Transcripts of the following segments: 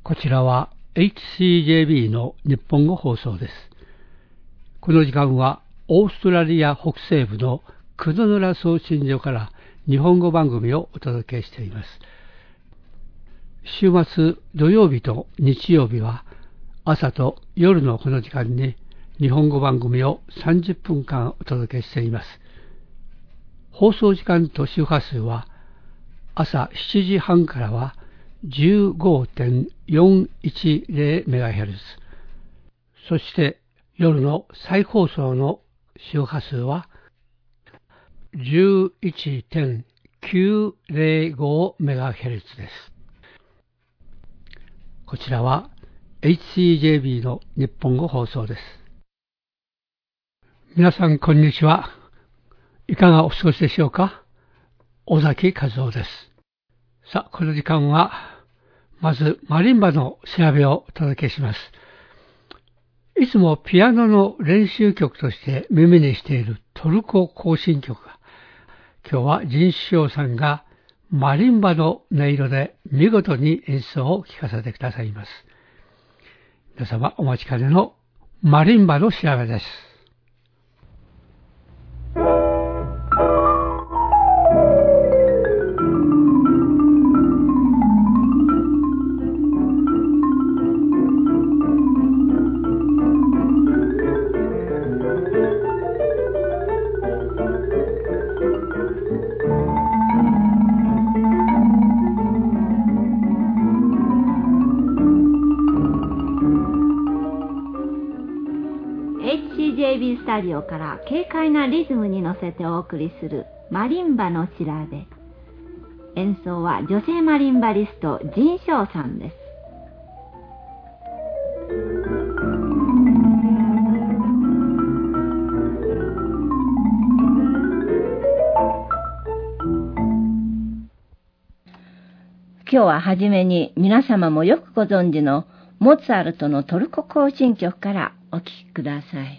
こちらは HCJB の日本語放送です。この時間はオーストラリア北西部のクドヌラ送信所から日本語番組をお届けしています。週末土曜日と日曜日は朝と夜のこの時間に日本語番組を30分間お届けしています。放送時間と周波数は朝7時半からは 15.410MHz、 そして夜の再放送の周波数は 11.905MHz です。こちらは HCJB の日本語放送です。皆さんこんにちは。いかがお過ごしでしょうか。尾崎和夫です。さあ、この時間はまずマリンバの調べをお届けします。いつもピアノの練習曲として耳にしているトルコ行進曲が、今日はジン・シオさんがマリンバの音色で見事に演奏を聴かせてくださいます。皆様お待ちかねのマリンバの調べです。 HCJB スタジオから軽快なリズムに乗せてお送りするマリンバの調べ。演奏は女性マリンバリストジン・ショウさんです。今日ははじめに皆様もよくご存知のモーツァルトのトルコ行進曲からお聴きください。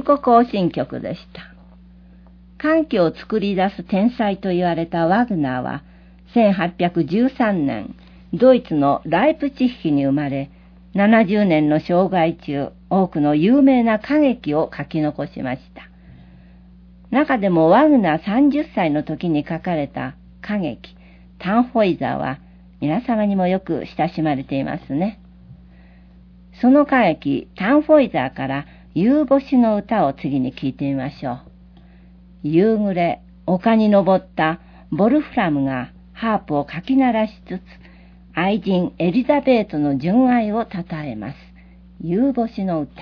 ルコ行進曲でした。歓喜を作り出す天才と言われたワグナーは、1813年、ドイツのライプチッヒに生まれ、70年の生涯中、多くの有名な歌劇を書き残しました。中でもワグナー30歳の時に書かれた歌劇、タンホイザーは、皆様にもよく親しまれていますね。その歌劇、タンフォイザーから夕星の歌を次に聴いてみましょう。夕暮れ、丘に登ったボルフラムがハープをかき鳴らしつつ、愛人エリザベートの純愛をたたえます。夕星の歌。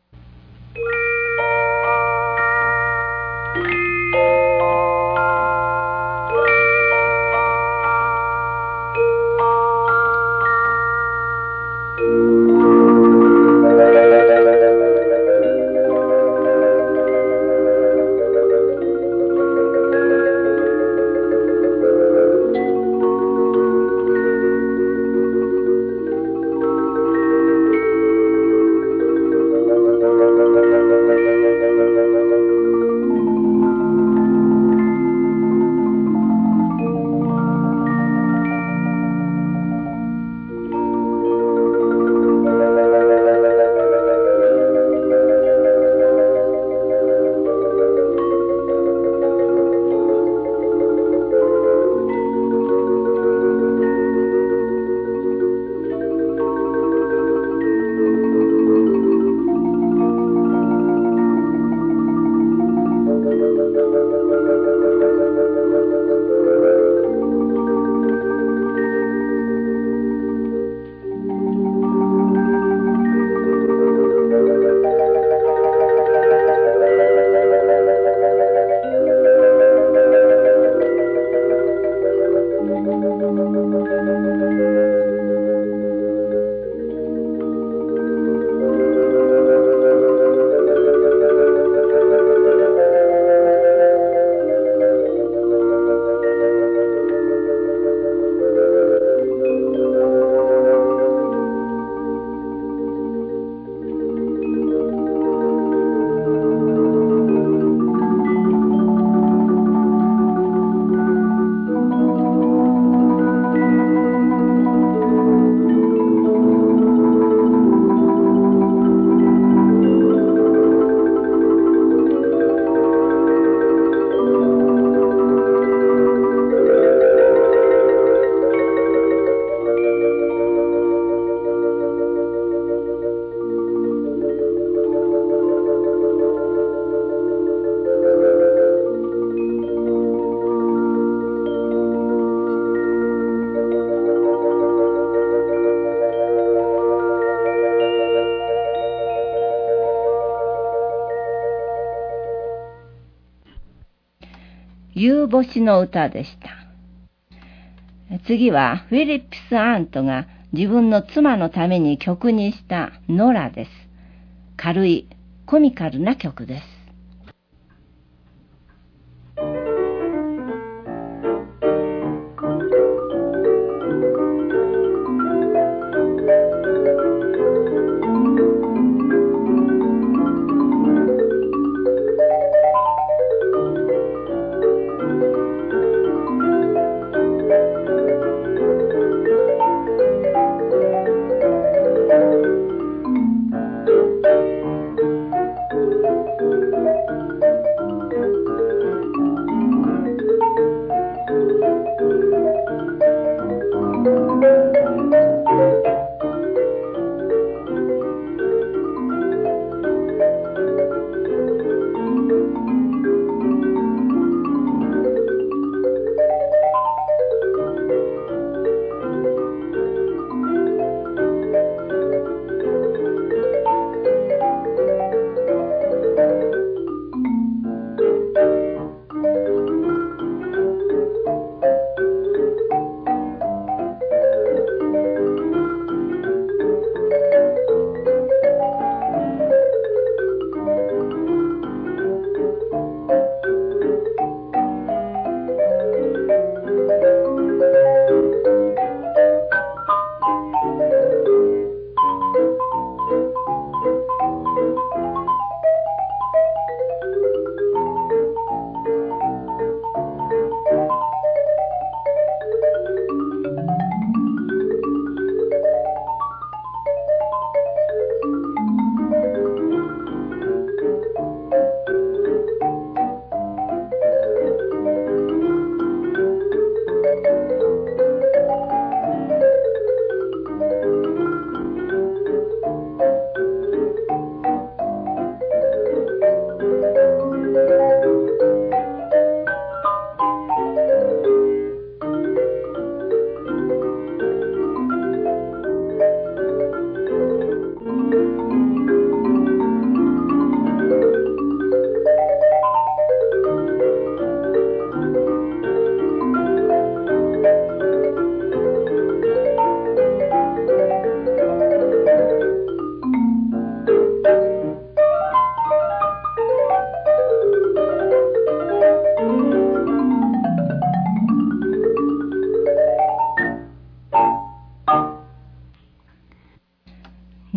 夕星の歌でした。次はフィリップス・アントが自分の妻のために曲にしたノラです。軽いコミカルな曲です。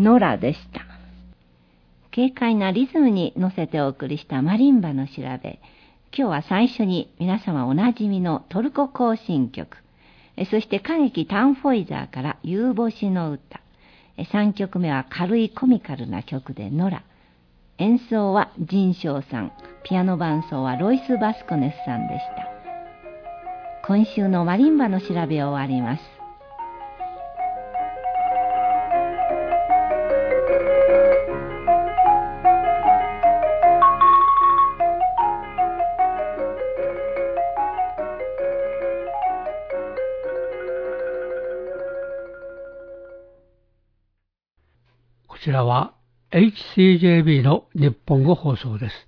ノラでした。軽快なリズムに乗せてお送りしたマリンバの調べ。今日は最初に皆様おなじみのトルコ行進曲、そして歌劇タンフォイザーから夕星の歌、3曲目は軽いコミカルな曲でノラ。演奏はジンショウさん、ピアノ伴奏はロイス・バスコネスさんでした。今週のマリンバの調べを終わります。 こちらは HCJB の日本語放送です。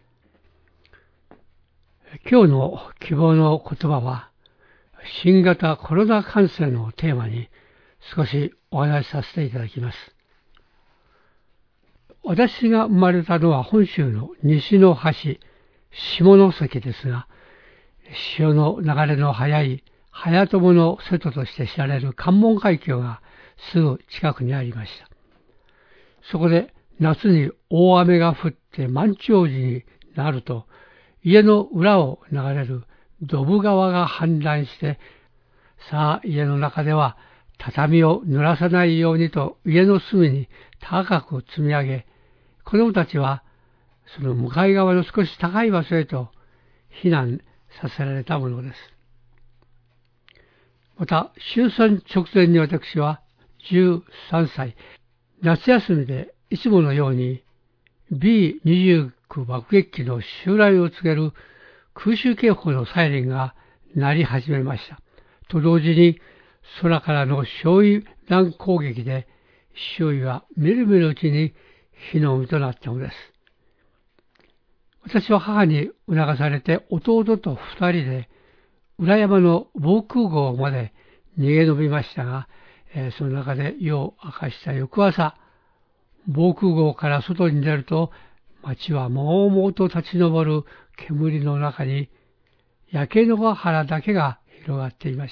今日の希望の言葉は、新型コロナ感染をテーマに少しお話しさせていただきます。私が生まれたのは本州の西の端、下関ですが、潮の流れの速い早友の瀬戸として知られる関門海峡がすぐ近くにありました。そこで夏に大雨が降って満潮時になると、家の裏を流れるドブ川が氾濫して、さあ家の中では畳を濡らさないようにと家の隅に高く積み上げ、子供たちはその向かい側の少し高い場所へと避難させられたものです。また終戦直前に私は13歳、夏休みでいつものように B29 爆撃機の襲来を告げる空襲警報のサイレンが鳴り始めました。と同時に空からの焼夷弾攻撃で周囲はみるみるうちに火の海となったのです。私は母に促されて弟と二人で裏山の防空壕まで逃げ延びましたが、その中で夜を明かした翌朝、防空壕から外に出ると、街はもうもうと立ち上る煙の中に、焼け野原だけが広がっていました。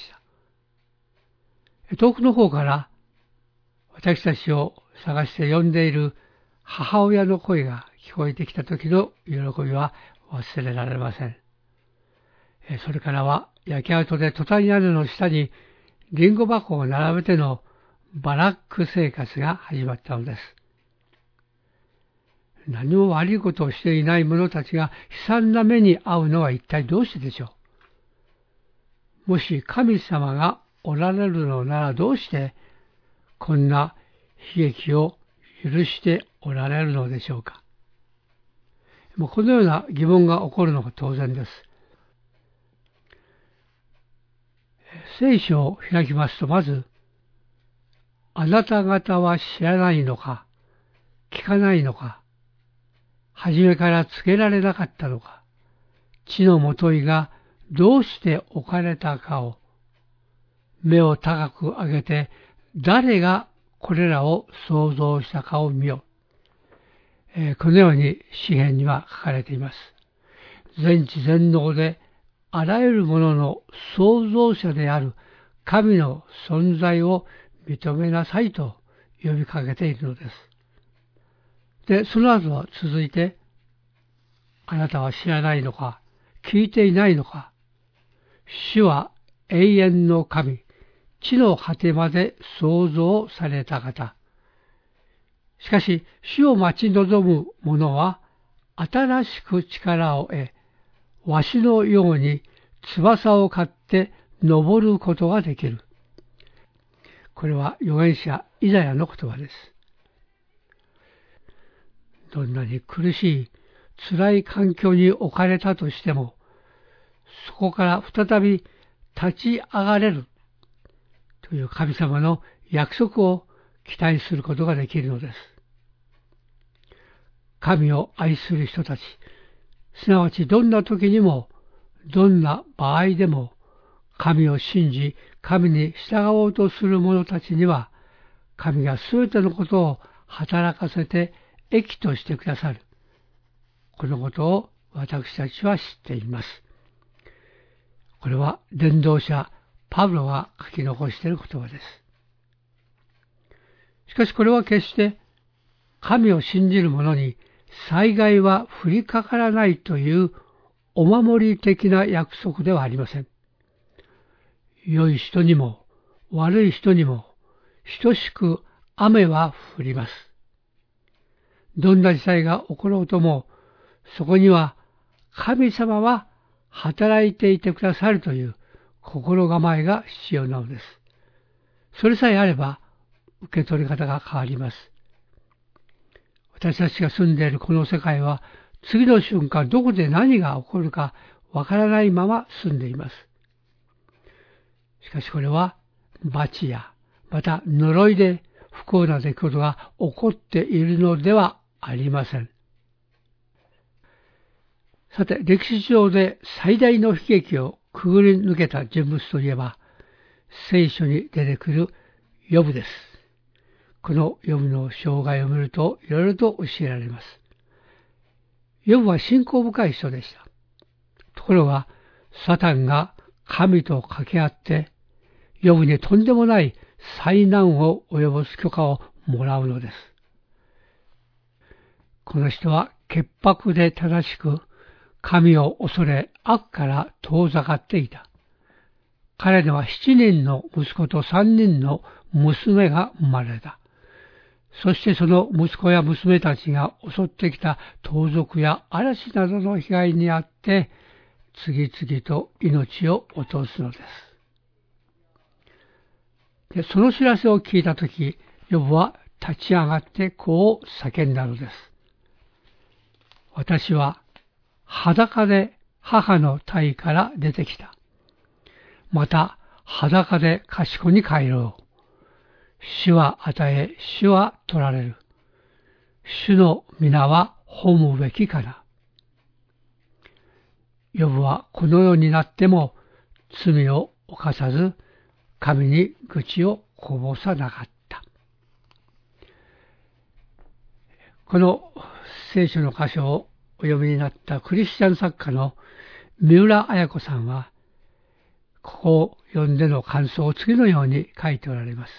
遠くの方から、私たちを探して呼んでいる母親の声が聞こえてきた時の喜びは忘れられません。それからは焼け跡でトタン屋根の下にリンゴ箱を並べてのバラック生活が始まったのです。何も悪いことをしていない者たちが悲惨な目に遭うのは一体どうしてでしょう。もし神様がおられるのならどうしてこんな悲劇を許しておられるのでしょうか。このような疑問が起こるのが当然です。聖書を開きますと、まず、あなた方は知らないのか、聞かないのか、初めから告げられなかったのか、地のもといがどうして置かれたかを、目を高く上げて、誰がこれらを創造したかを見よ。このように詩篇には書かれています。全知全能であらゆるものの創造者である神の存在を認めなさいと呼びかけているのです。で、その後は続いて、あなたは知らないのか、聞いていないのか、主は永遠の神、地の果てまで創造された方。しかし、主を待ち望む者は、新しく力を得、わしのように翼を買って登ることができる。これは預言者イザヤの言葉です。どんなに苦しい、辛い環境に置かれたとしても、そこから再び立ち上がれるという神様の約束を期待することができるのです。神を愛する人たち、すなわちどんな時にも、どんな場合でも、神を信じ、神に従おうとする者たちには、神がすべてのことを働かせて益としてくださる。このことを私たちは知っています。これは伝道者パブロが書き残している言葉です。 しかしこれは決して神を信じる者に災害は降りかからないというお守り的な約束ではありません。良い人にも悪い人にも等しく雨は降ります。どんな事態が起ころうとも、そこには神様は働いていてくださるという心構えが必要なのです。それさえあれば受け取り方が変わります。私たちが住んでいるこの世界は次の瞬間どこで何が起こるかわからないまま住んでいます。しかしこれは罰やまた呪いで不幸な出来事が起こっているのではありません。さて、歴史上で最大の悲劇をくぐり抜けた人物といえば、聖書に出てくるヨブです。このヨブの生涯を見るといろいろと教えられます。ヨブは信仰深い人でした。ところが、サタンが神と掛け合って、ヨブにとんでもない災難を及ぼす許可をもらうのです。この人は潔白で正しく、神を恐れ悪から遠ざかっていた。彼には7人の息子と3人の娘が生まれた。そしてその息子や娘たちが襲ってきた盗賊や嵐などの被害にあって、次々と命を落とすのです。で、その知らせを聞いたとき、ヨブは立ち上がってこう叫んだのです。私は裸で母の胎から出てきた。また裸で賢に帰ろう。主は与え、主は取られる。主の皆は褒むべきかな。ヨブはこの世になっても罪を犯さず、神に愚痴をこぼさなかった。この聖書の箇所をお読みになったクリスチャン作家の三浦綾子さんは、ここを読んでの感想を次のように書いておられます。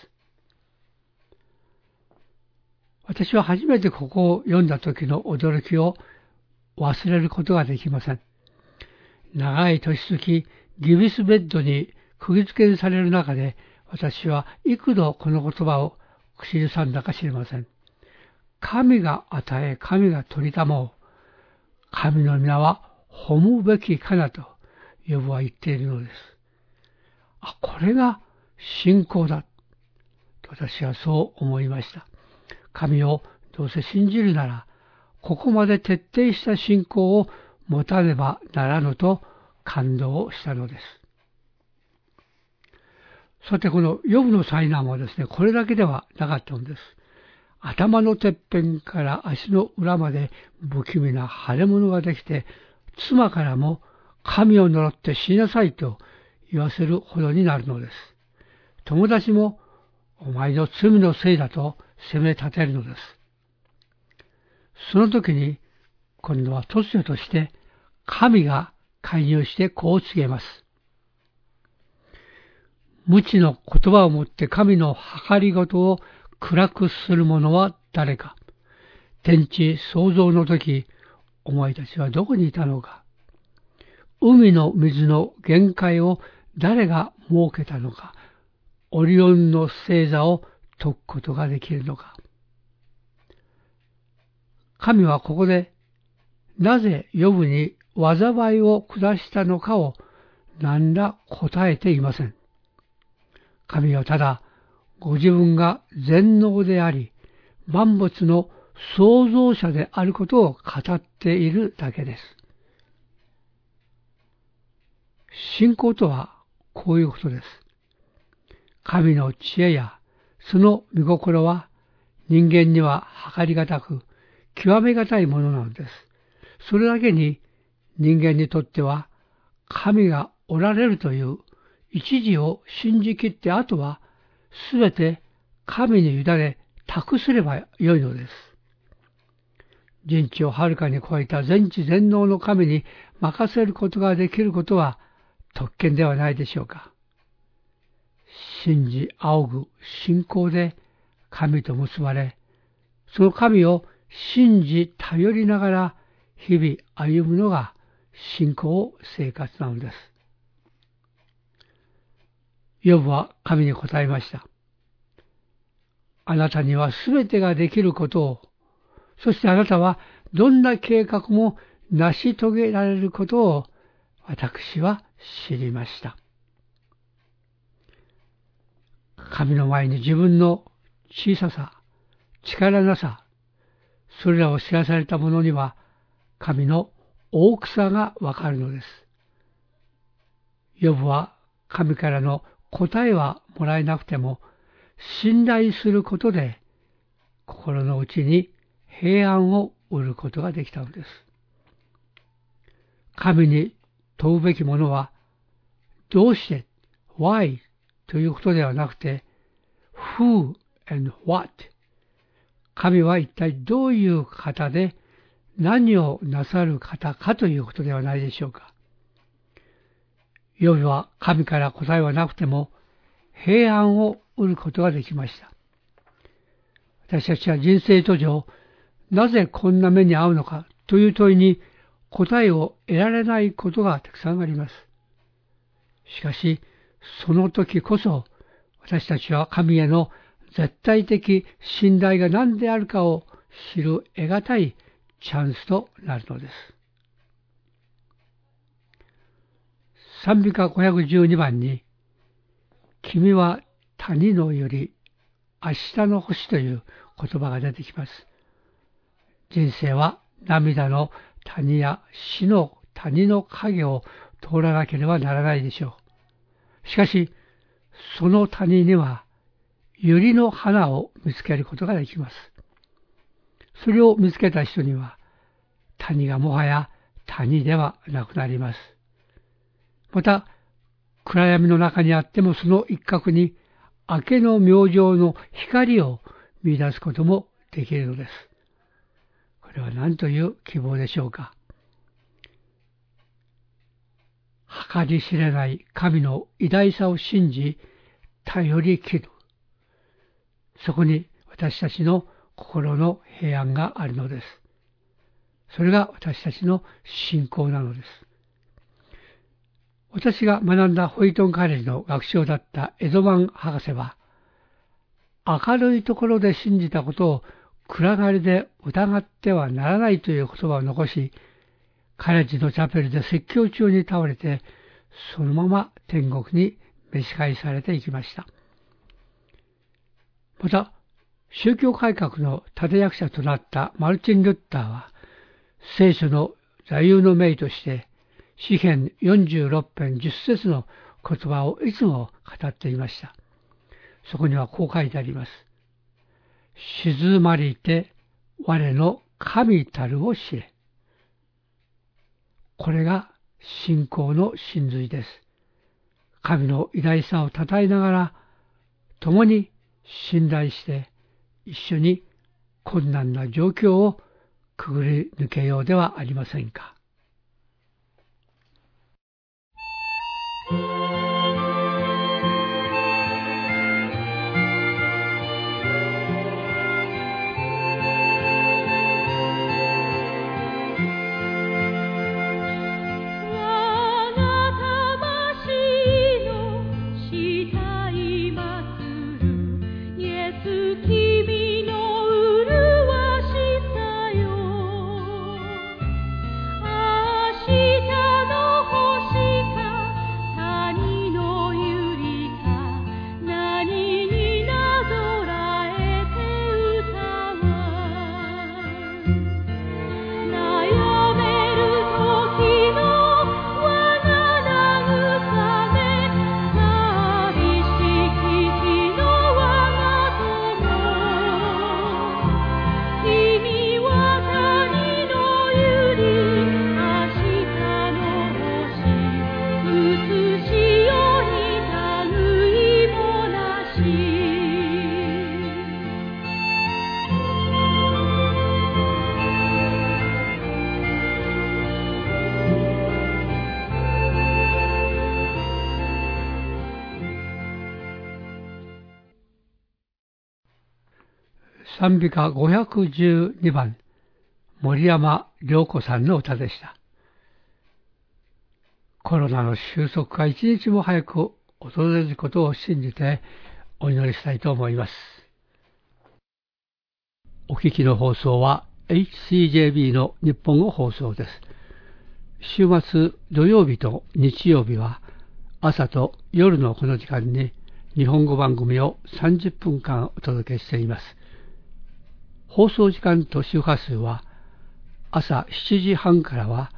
私は初めてここを読んだ時の驚きを忘れることができません。長い年月、ギブスベッドに釘付けにされる中で、私は幾度この言葉を口ずさんだか知りません。神が与え、神が取りたもう。神の皆は褒むべきかなと、ヨブは言っているのです。これが信仰だ。私はそう思いました。神をどうせ信じるなら、ここまで徹底した信仰を持たねばならぬと感動したのです。さて、このヨブの災難はですね、これだけではなかったのです。頭のてっぺんから足の裏まで不気味な腫れ物ができて、妻からも神を呪って死になさいと言わせるほどになるのです。友達もお前の罪のせいだと責め立てるのです。その時に今度は突如として神が介入してこう告げます。無知の言葉をもって神の計りごとを暗くする者は誰か。天地創造の時、お前たちはどこにいたのか。海の水の限界を誰が設けたのか。オリオンの星座を解くことができるのか。神はここで、なぜヨブに災いを下したのかを何ら答えていません。神はただ、ご自分が全能であり、万物の創造者であることを語っているだけです。信仰とはこういうことです。神の知恵やその御心は人間には計りがたく極めがたいものなのです。それだけに人間にとっては神がおられるという一時を信じきってあとはすべて神に委ね託すればよいのです。人知をはるかに超えた全知全能の神に任せることができることは特権ではないでしょうか。信じ仰ぐ信仰で神と結ばれ、その神を信じ頼りながら日々歩むのが信仰生活なのです。ヨブは神に答えました。あなたにはすべてができることを、そしてあなたはどんな計画も成し遂げられることを私は知りました。神の前に自分の小ささ、力なさ、それらを知らされた者には神の大きさがわかるのです。ヨブは神からの答えはもらえなくても、信頼することで心の内に平安を得ることができたのです。神に問うべきものは、どうして、why ということではなくて、who and what。神は一体どういう方で何をなさる方かということではないでしょうか。ヨブは神から答えはなくても平安を得ることができました。私たちは人生途上、なぜこんな目に遭うのかという問いに答えを得られないことがたくさんあります。しかし、その時こそ私たちは神への絶対的信頼が何であるかを知る得難いチャンスとなるのです。賛美歌512番に、君は谷のより明日の星という言葉が出てきます。人生は涙の谷や死の谷の影を通らなければならないでしょう。しかし、その谷には百合の花を見つけることができます。それを見つけた人には、谷がもはや谷ではなくなります。また、暗闇の中にあってもその一角に明けの明星の光を見出すこともできるのです。これは何という希望でしょうか。計り知れない神の偉大さを信じ、頼り切る。そこに私たちの心の平安があるのです。それが私たちの信仰なのです。私が学んだホイトンカレッジの学長だったエドマン博士は、明るいところで信じたことを暗がりで疑ってはならないという言葉を残し、カレッジのチャペルで説教中に倒れて、そのまま天国に召し返されていきました。また、宗教改革の立役者となったマルチン・ルッターは、聖書の座右の銘として、詩編46編10節の言葉をいつも語っていました。そこにはこう書いてあります。静まりて我の神たるを知れ。これが信仰の真髄です。神の偉大さを称えながら、共に信頼して一緒に困難な状況をくぐり抜けようではありませんか。 明日の星か谷賛美歌512番、森山良子さんの歌でした。コロナの収束が一日も早く訪れることを信じてお祈りしたいと思います。お聞きの放送は HCJB の日本語放送です。週末土曜日と日曜日は朝と夜のこの時間に日本語番組を30分間お届けしています。放送時間と周波数は朝7時半からは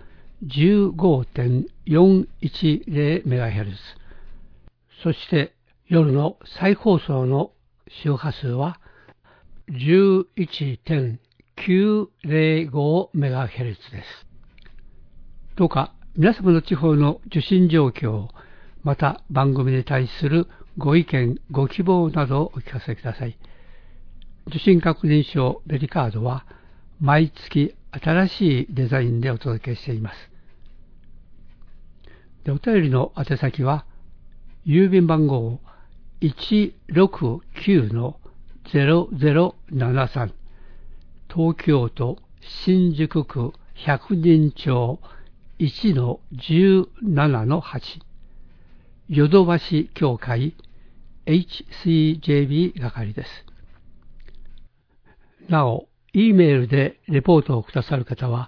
15.410MHz、 そして夜の再放送の周波数は 11.905MHz です。どうか皆様の地方の受信状況、また番組に対するご意見、ご希望などをお聞かせください。受信確認証ベリカードは毎月新しいデザインでお届けしています。お便りの宛先は郵便番号 169-0073 東京都新宿区百人町 1-17-8 ヨドバシ協会 HCJB 係です。なお、Eメールでレポートをくださる方は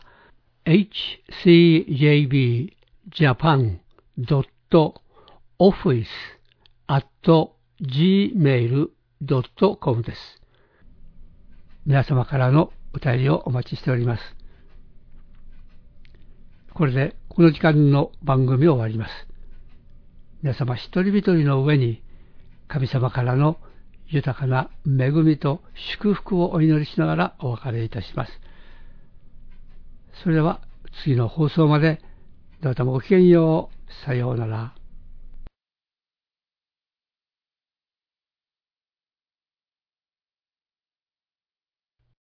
hcjb.office@gmail.com です。皆様からのお便りをお待ちしております。これでこの時間の番組を終わります。皆様一人一人の上に神様からの豊かな恵みと祝福をお祈りしながらお別れいたします。それでは次の放送までどうぞごきげんよう。さようなら。